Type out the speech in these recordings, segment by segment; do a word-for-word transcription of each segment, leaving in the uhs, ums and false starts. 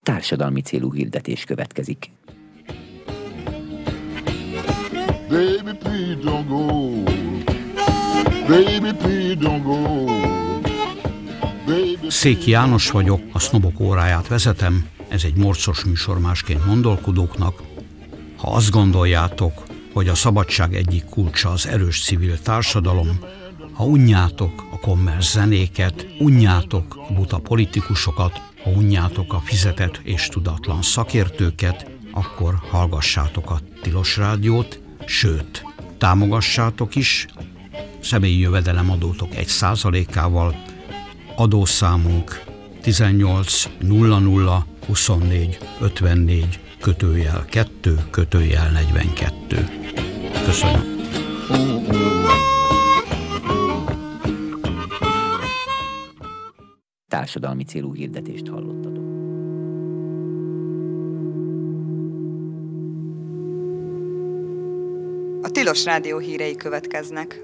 társadalmi célú hirdetés következik. Baby, please don't go. Baby, please don't go. Baby, Széki János vagyok, a Sznobok óráját vezetem, ez egy morcos műsor másként gondolkodóknak. Ha azt gondoljátok, hogy a szabadság egyik kulcsa az erős civil társadalom, ha unjátok a kommersz zenéket, unjátok a buta politikusokat, ha unjátok a fizetett és tudatlan szakértőket, akkor hallgassátok a Tilos Rádiót, sőt, támogassátok is, személyi jövedelemadótok egy százalékával, adószámunk tizennyolc nulla nulla huszonnégy ötvennégy kötőjel kettő kötőjel negyvenkettő. Köszönöm. Társadalmi célú hirdetést hallottatok. A Tilos Rádió hírei következnek.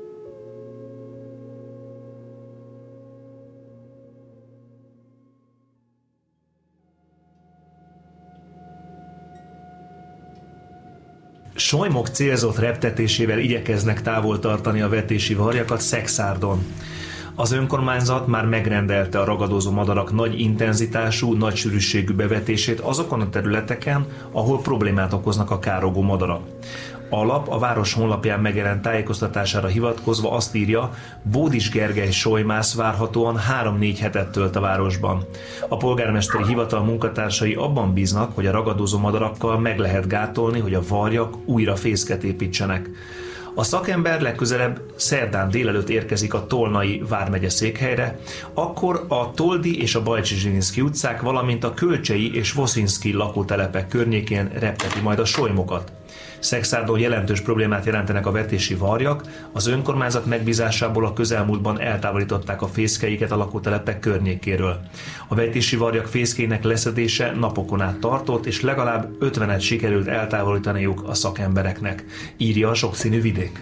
Solymok célzott reptetésével igyekeznek távol tartani a vetési varjakat Szekszárdon. Az önkormányzat már megrendelte a ragadozó madarak nagy intenzitású, nagy sűrűségű bevetését azokon a területeken, ahol problémát okoznak a károgó madarak. A lap a város honlapján megjelent tájékoztatására hivatkozva azt írja, Bódis Gergely solymász várhatóan három-négy hetet tölt a városban. A polgármesteri hivatal munkatársai abban bíznak, hogy a ragadozó madarakkal meg lehet gátolni, hogy a varjak újra fészket építsenek. A szakember legközelebb szerdán délelőtt érkezik a Tolnai vármegye székhelyre, akkor a Toldi és a Bajcsy-Zsilinszky utcák, valamint a Kölcsei és Voszinszky lakótelepek környékén repteti majd a solymokat. Szekszárdon jelentős problémát jelentenek a vetési varjak, az önkormányzat megbízásából a közelmúltban eltávolították a fészkeiket a lakótelepek környékéről. A vetési varjak fészkének leszedése napokon át tartott, és legalább ötvenet sikerült eltávolítaniuk a szakembereknek, írja a Sokszínű Vidék.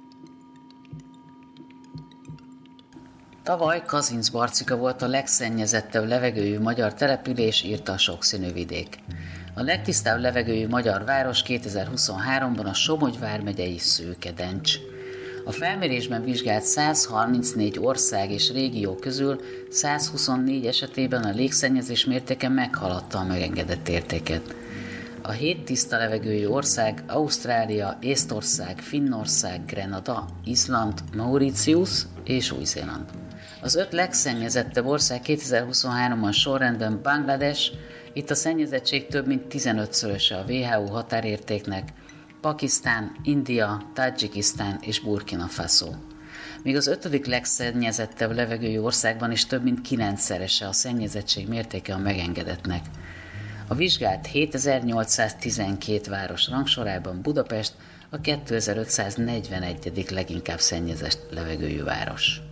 Tavaly Kazincbarcika volt a legszennyezettebb levegőjű magyar település, írta a Sokszínű Vidék. A legtisztább levegőjű magyar város kétezer-huszonháromban a Somogy vármegyei Szőkedencs. A felmérésben vizsgált száz harmincnégy ország és régió közül száz huszonnégy esetében a légszennyezés mértéke meghaladta a megengedett értéket. A hét tiszta levegőjű ország Ausztrália, Észtország, Finnország, Grenada, Izland, Mauritius és Új-Zéland. Az öt legszennyezettebb ország kétezer-huszonháromban sorrendben Banglades, itt a szennyezettség több mint tizenötszöröse a dupla vé há ó határértéknek, Pakisztán, India, Tadzsikisztán és Burkina Faso. Míg az ötödik legszennyezettebb levegőjű országban is több mint kilencszerese a szennyezettség mértéke a megengedettnek. A vizsgált hétezer-nyolcszáztizenkét város rangsorában Budapest a kétezer-ötszáznegyvenegyedik leginkább szennyezett levegőjű város.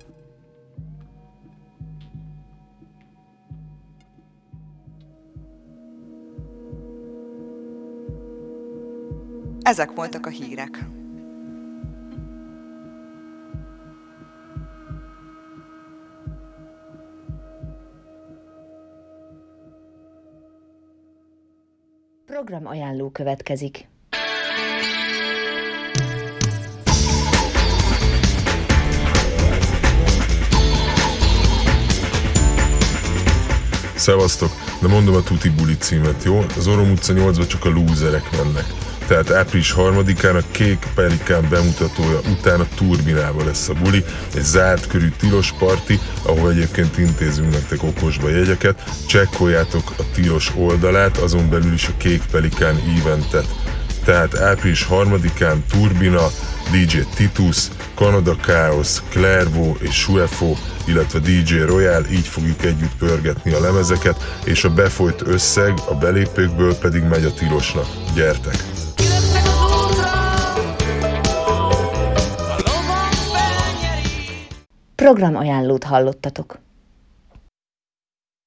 Ezek voltak a hírek. Program ajánló következik. Szevasztok, de mondom a Tuti Buli címet, jó? Az Orom utca nyolcba csak a lúzerek mennek. Tehát április harmadikán a Kék Pelikán bemutatója után a Turbinában lesz a buli, egy zárt körű tilos parti, ahol egyébként intézünk nektek okosba jegyeket. Csekkoljátok a tilos oldalát, azon belül is a Kék Pelikán eventet. Tehát április harmadikán Turbina, dé dzsé Titus, Canada Chaos, Clairvaux és Suefo, illetve dé dzsé Royal, így fogjuk együtt pörgetni a lemezeket, és a befolyt összeg a belépőkből pedig megy a tilosnak. Gyertek! Program ajánlót hallottatok.